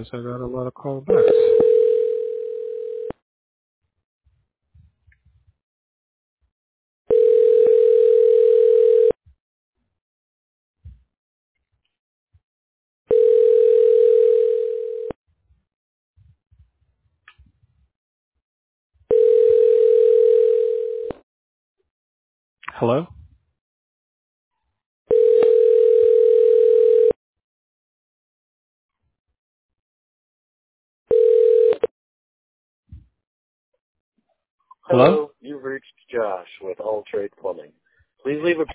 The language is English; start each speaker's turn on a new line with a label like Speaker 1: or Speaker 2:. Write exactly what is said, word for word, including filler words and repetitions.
Speaker 1: guess I got a lot of call backs. Hello? Hello?
Speaker 2: Hello, you've reached Josh with All Trade Plumbing. Please leave a